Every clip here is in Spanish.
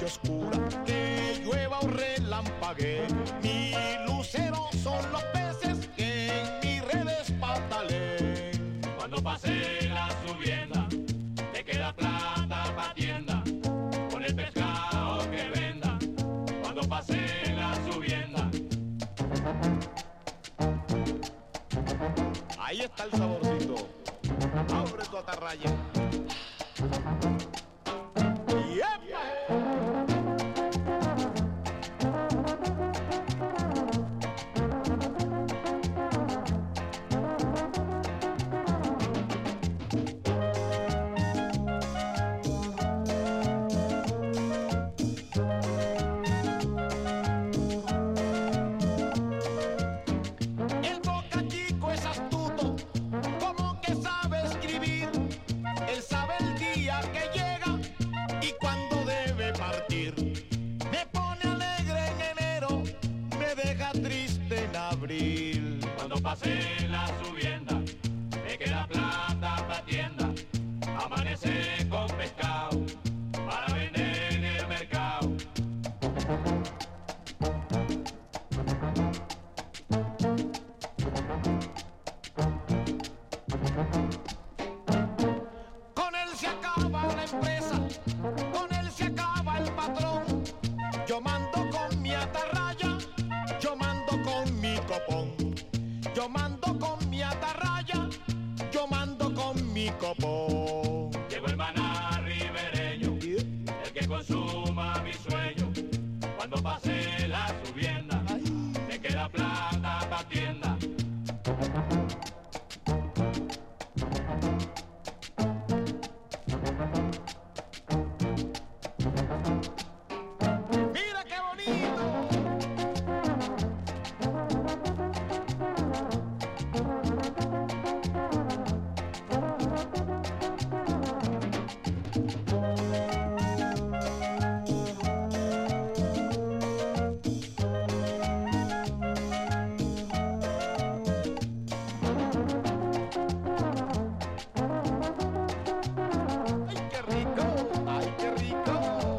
oscura, que llueva o relampaguee. Mi lucero son los peces que en mis redes pataleen. Cuando pase la subienda, te queda plata pa' tienda, con el pescado que venda. Cuando pase la subienda. Ahí está el saborcito. Abre tu atarraya. ¡Yepa! El Boca Chico es astuto, como que sabe escribir. Él sabe el día que llega y cuándo debe partir. Me pone alegre en enero, me deja triste en abril. Cuando pase la subienda, te queda plata pa' tienda. Amanece con pescado para vender en el mercado. Con él se acaba la empresa, con él se acaba el patrón. Yo mando con mi atarraya, yo mando con mi copón. Yo mando con mi atarraya, yo mando con mi copón. Llegó el maná ribereño, el que consuma mi sueño. Cuando pase la subienda, te queda plata pa' tienda. ¡Mira qué bonito! ¡Ay, qué rico! ¡Ay, qué rico!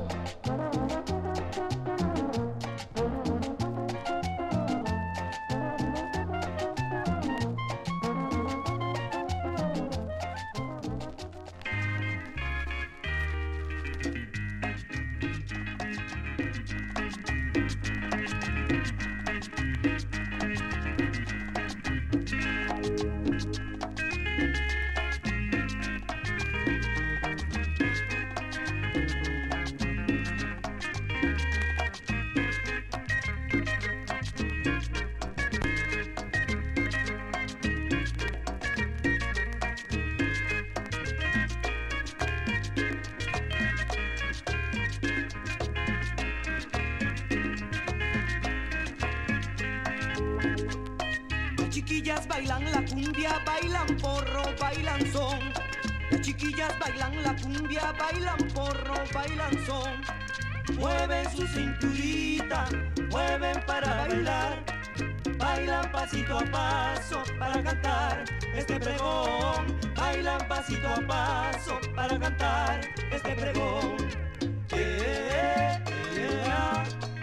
Las chiquillas bailan la cumbia, bailan porro, bailan son. Las chiquillas bailan la cumbia, bailan porro, bailan son. Mueven su cinturita, mueven para bailar. Bailan pasito a paso para cantar este pregón. Bailan pasito a paso para cantar este pregón. Ah.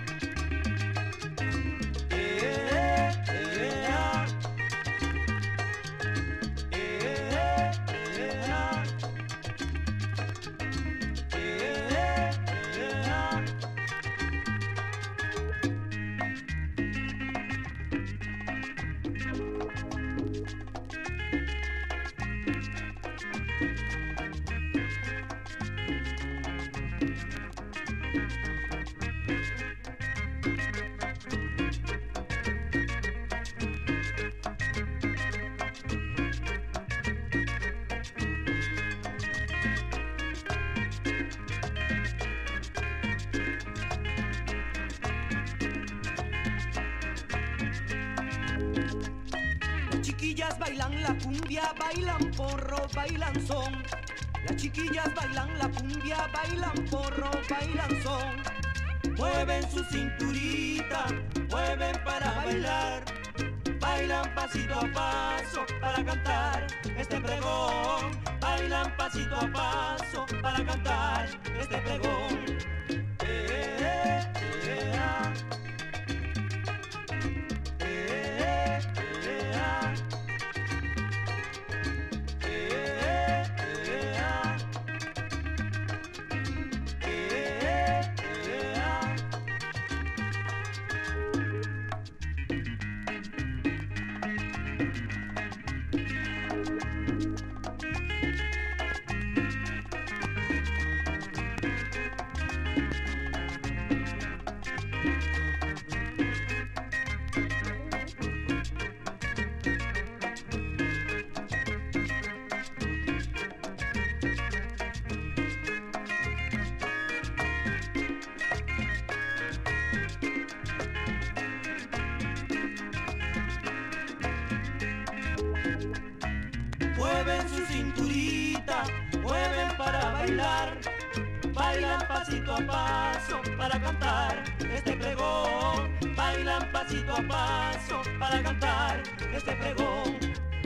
chiquillas bailan la cumbia, bailan porro, bailan son. Las chiquillas bailan la cumbia, bailan porro, bailan son. Mueven su cinturita, mueven para bailar. Bailan pasito a paso para cantar este pregón. Bailan pasito a paso para cantar este pregón. Mueven su cinturita, mueven para bailar, bailan pasito a paso para cantar este pregón, bailan pasito a paso para cantar este pregón.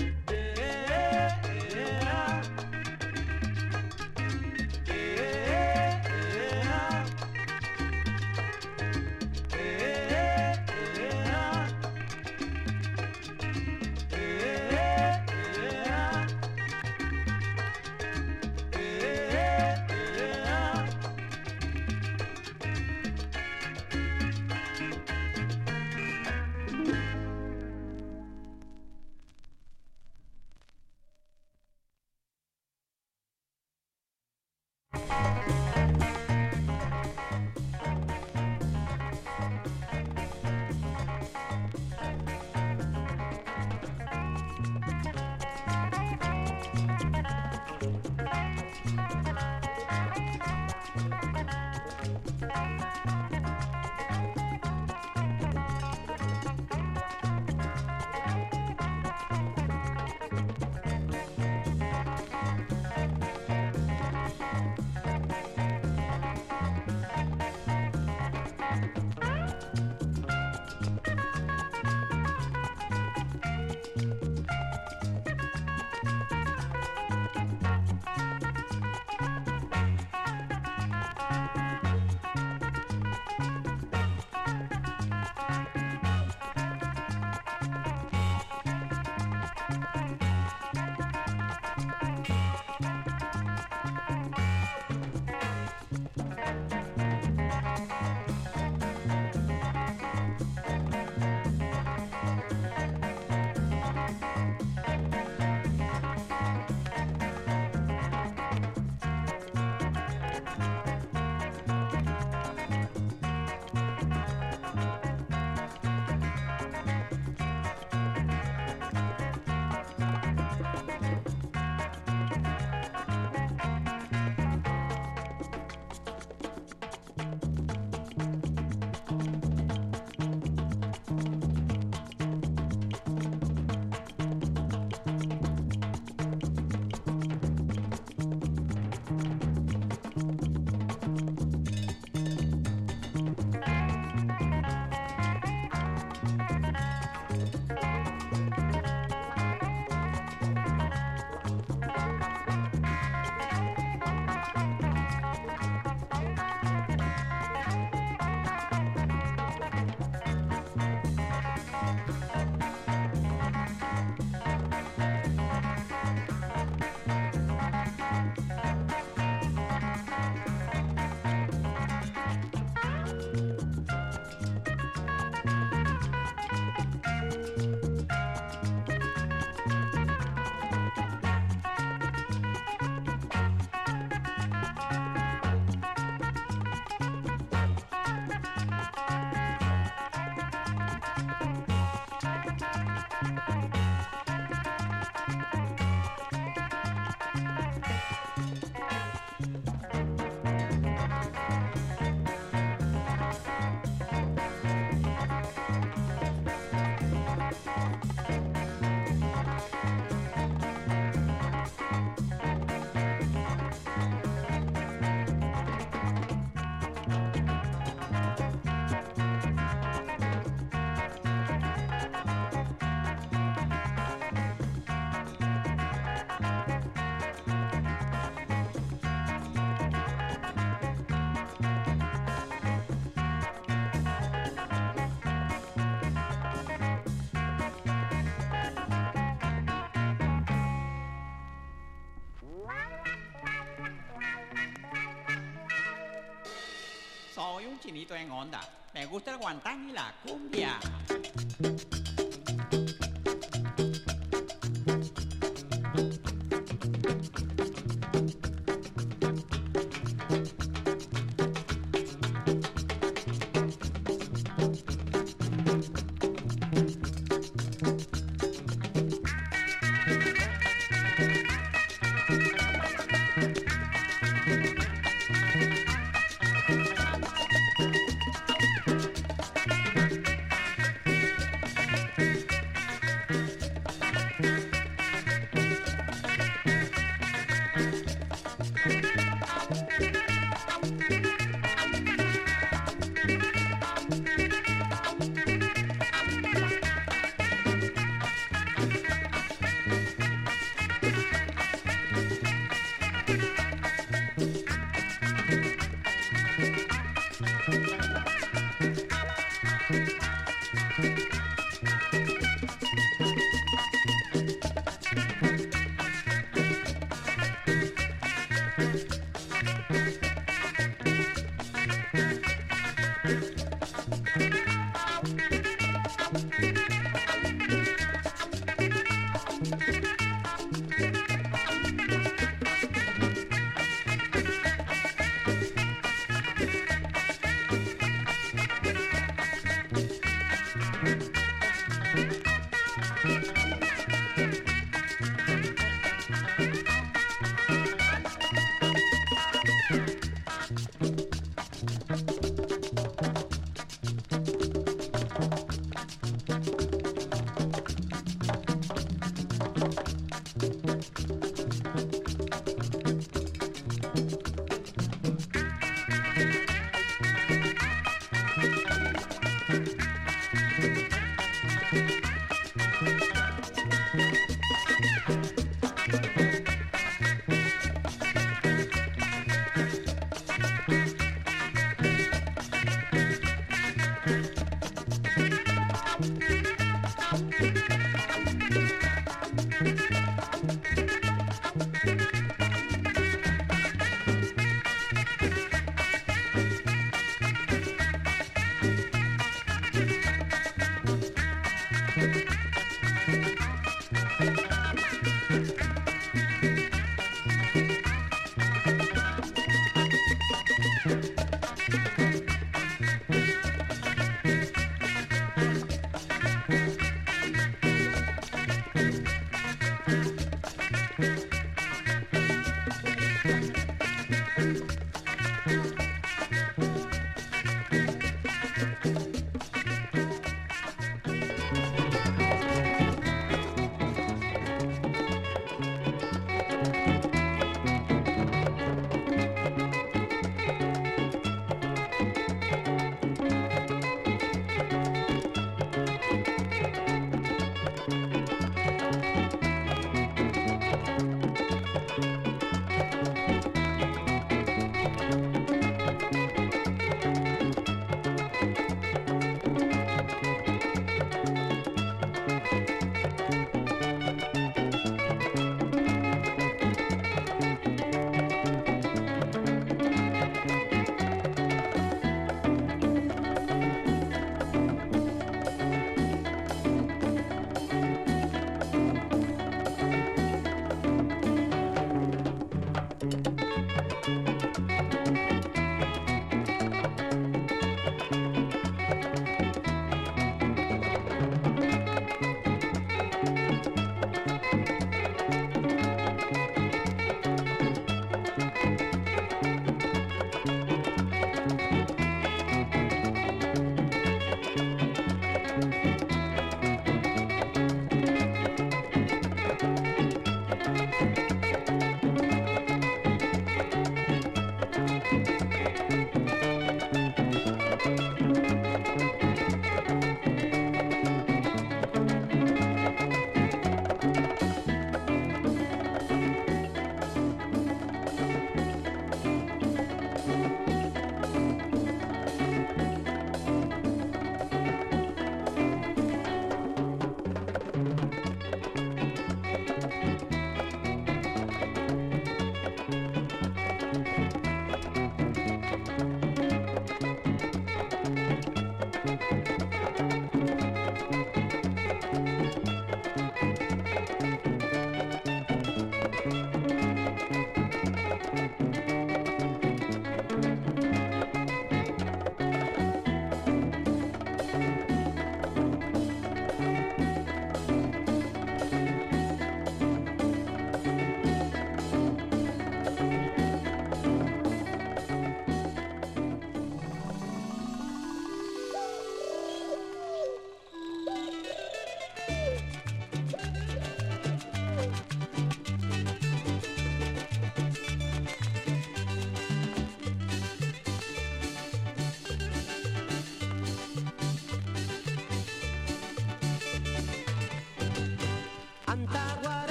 Soy un chinito en onda. Me gusta el guantán y la cumbia.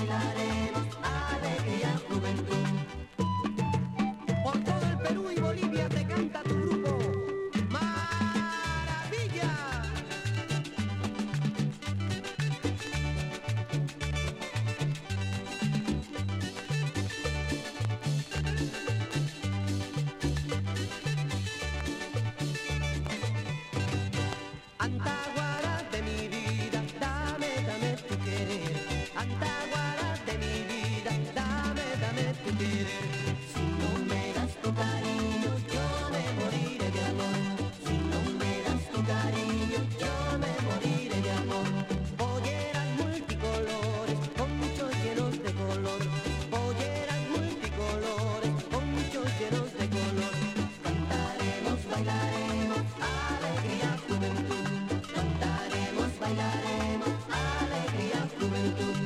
bailaremos, alegría, juventud. Por todo el Perú y Bolivia te canta tu grupo, Maravilla. Antaguara de mi vida, dame, dame tu querer. Antaguara de mi vida, dame, dame tu querer. Si no me das tu cariño, yo me moriré de amor. Si no me das tu cariño, yo me moriré de amor. Polleras multicolores, ponchos llenos de color. Polleras multicolores, ponchos llenos de color. Cantaremos, bailaremos, alegría, juventud. Cantaremos, bailaremos, alegría, juventud.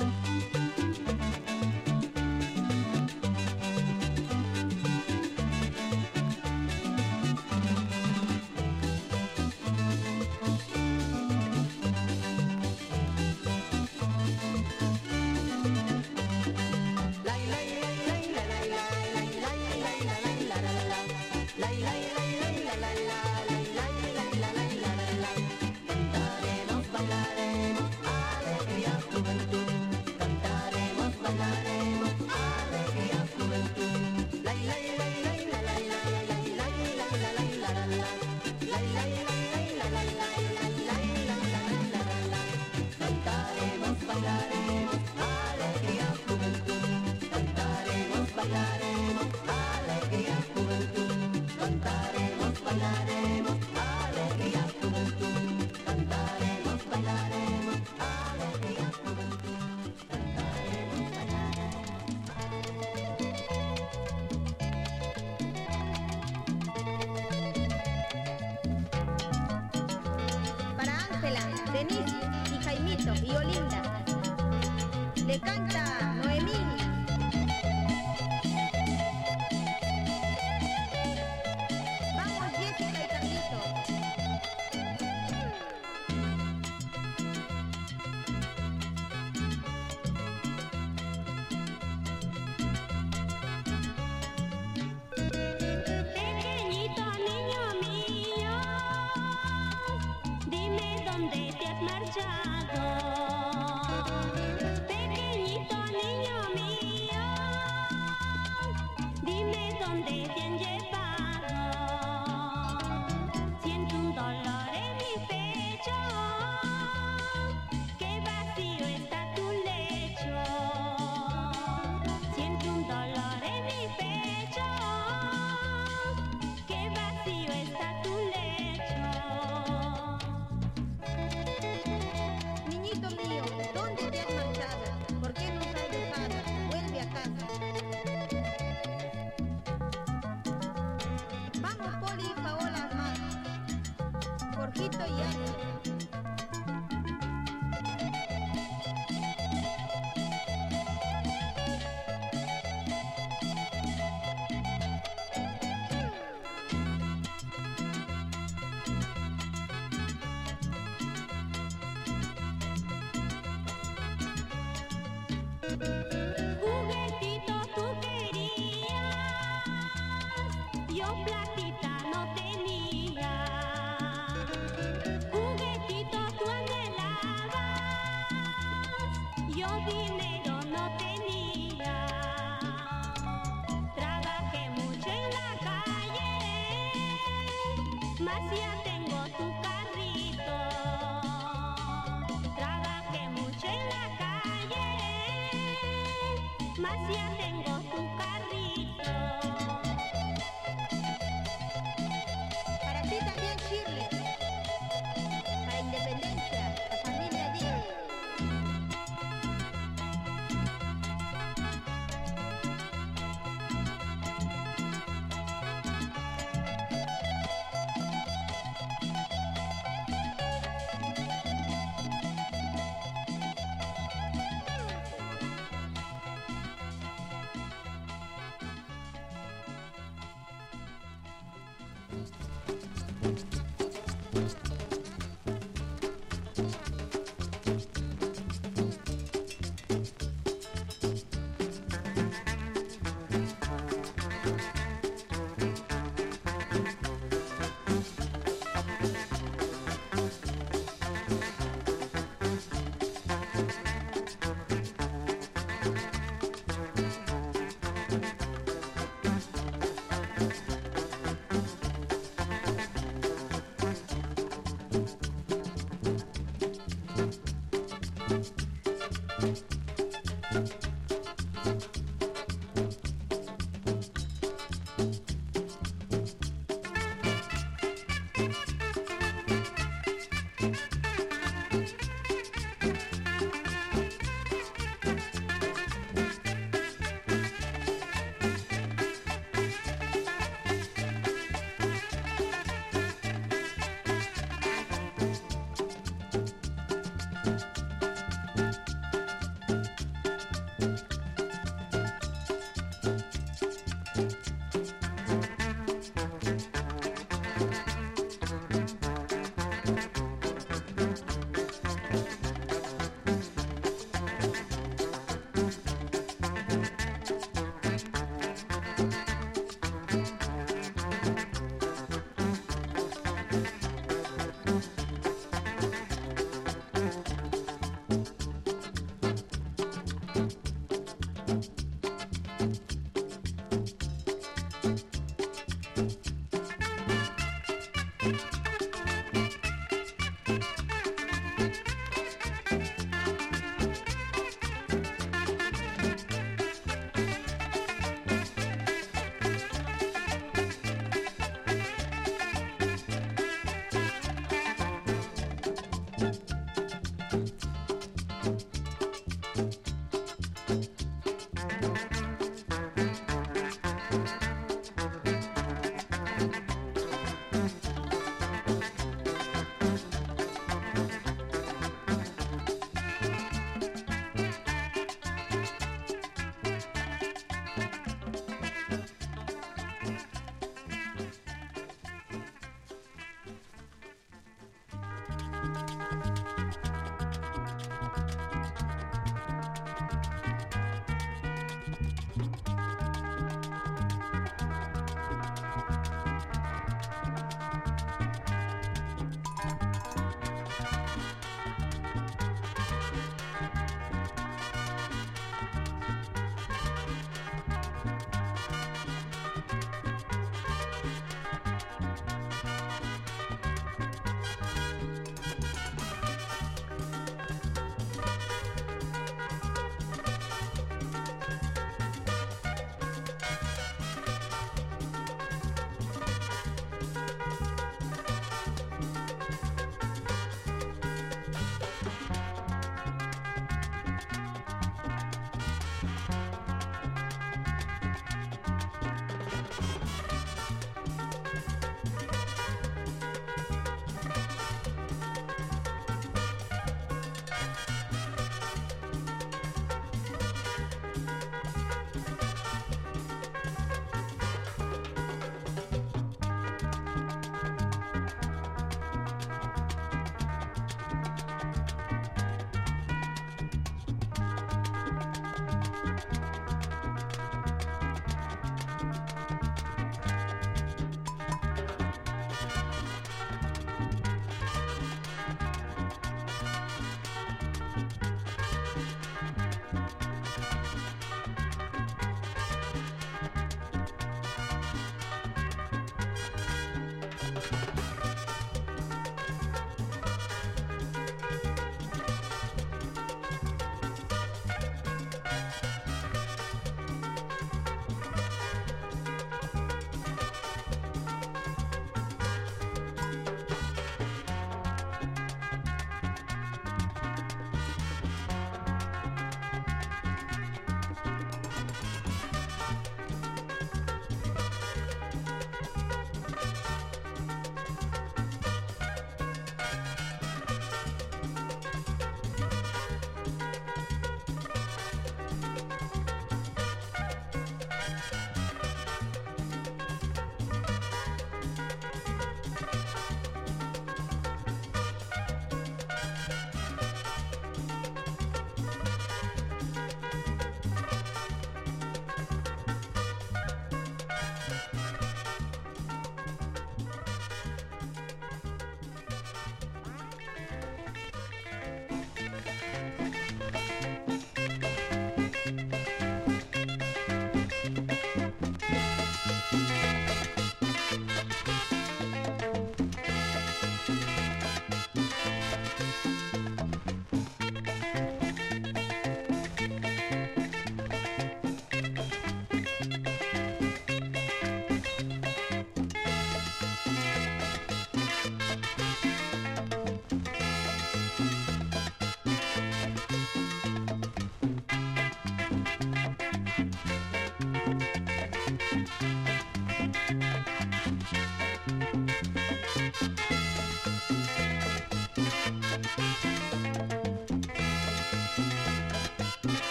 Cantaremos, bailaremos, alegría, juventud. Cantaremos, bailaremos, alegría, juventud. Cantaremos, bailaremos, alegría, juventud. Cantaremos, bailaremos, alegría, juventud. Cantaremos, bailaremos, alegría, juventud. Cantaremos, bailaremos, alegría, juventud. Para Ángela, Denise y Jaimito y Olinda. Le canta Noemí. Vamos, Jessica y Carlito. Pequeñito niño mío, dime dónde te has marchado. Pequeñito niño mío, dime dónde te han llevado. Siento un dolor en mi pecho, que vacío está tu lecho. Siento un dolor en mi pecho, que vacío está tu lecho. Niñito mío, ¿dónde te has marchado? ¿Por qué nos has dejado? Vuelve a casa. Vamos, Poli y Paola más. Jorgito y Ana. Juguetito tú querías, yo platita no tenía. Juguetito tú anhelabas, yo dinero no tenía. Trabajé mucho en la calle, mas ya tengo tu carrito. Trabajé mucho en la calle, mas ya tengo tu carrito. Para ti también, Shirley. Para Independencia, la familia Díaz.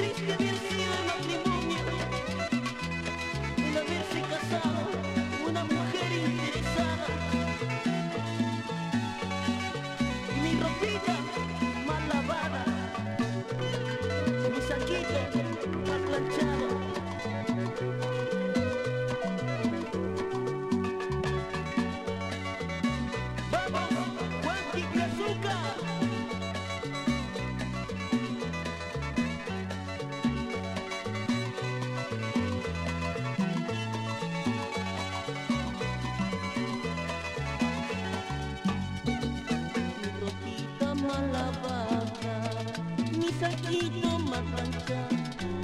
triste había sido el matrimonio, el haberse casado una mujer interesada. Mi ropita mal lavada, mi saquito mal planchado. Vamos, Juanqui Brazuca. Mi ropita mal lavada, mi saquito mal planchado.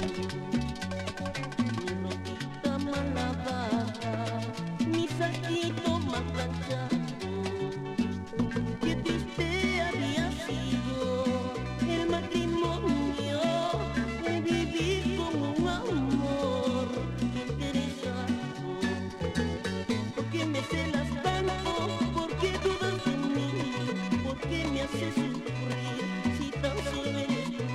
Mi ropita mal lavada, mi saquito mal planchado. Qué triste había sido el matrimonio, el vivir como un amor interesado. ¿Por qué me celas tanto? ¿Por qué dudas de mí? ¿Por qué me haces sufrir si tan solo eres tú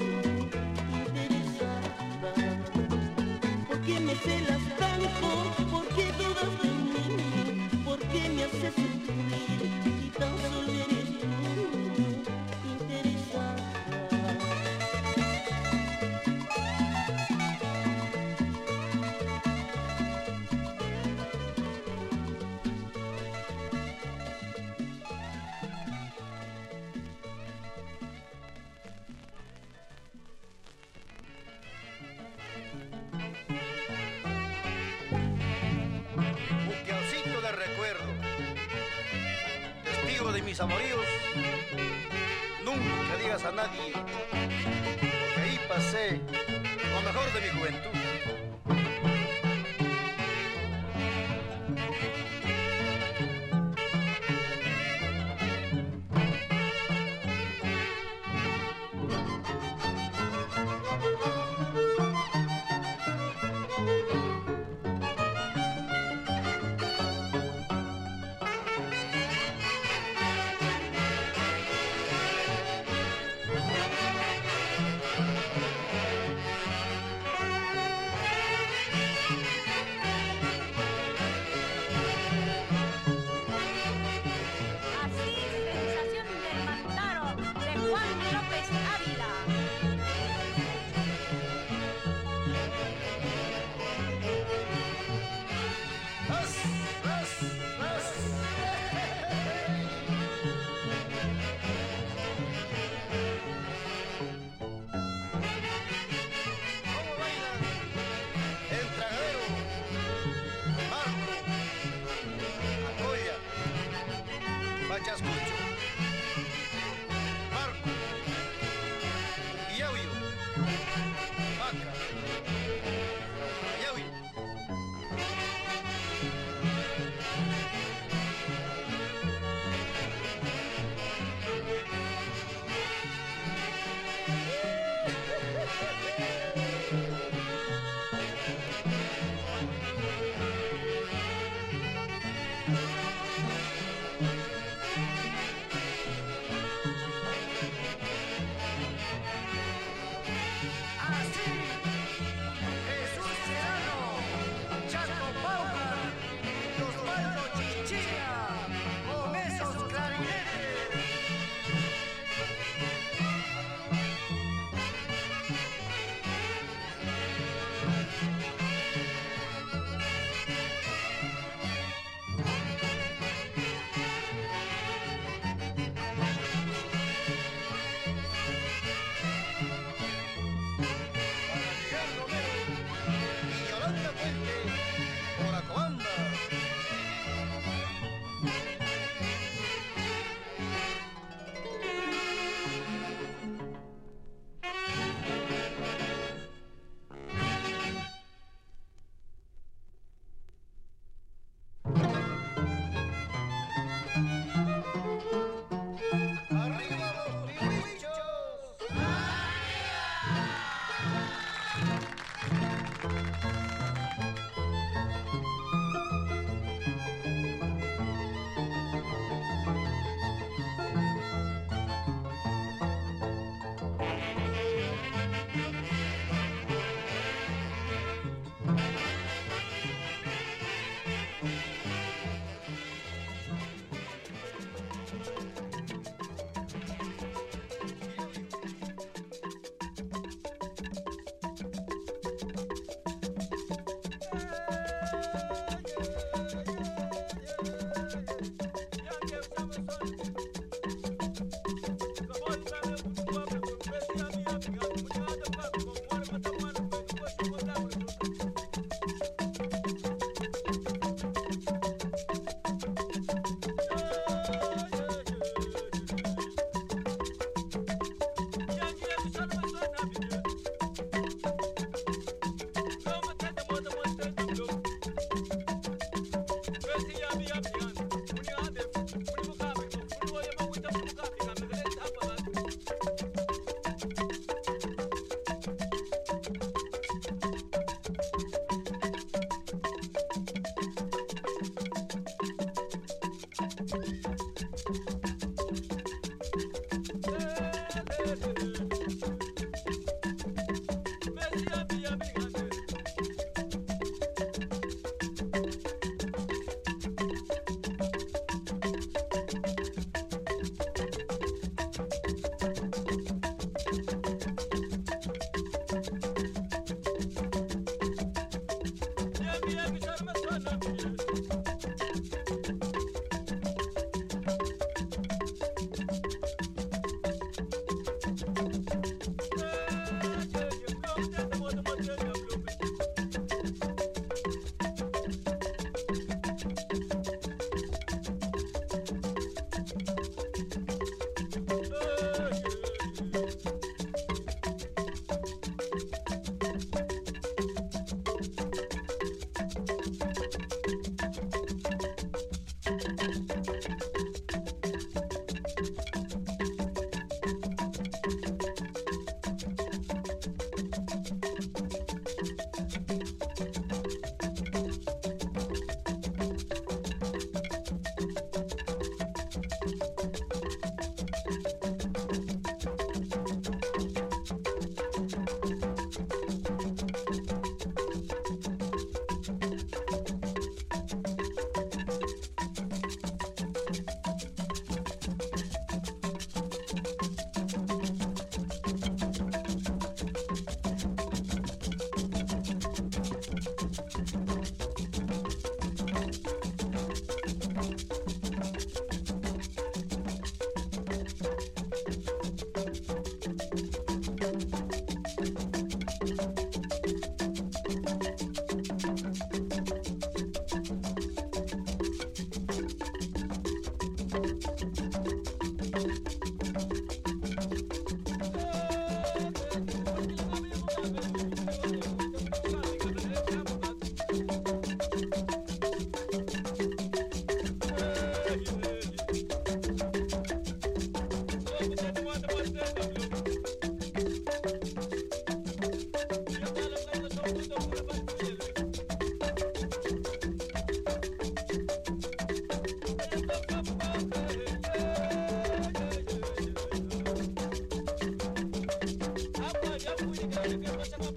interesada? ¿Por qué me celas tanto? ¿Por qué dudas de mí? ¿Por qué me haces sufrir si tan solo eres tú interesada? Buqueoncito de recuerdo, testigo de mis amoríos. Nunca digas a nadie, porque ahí pasé lo mejor de mi juventud. el viejo se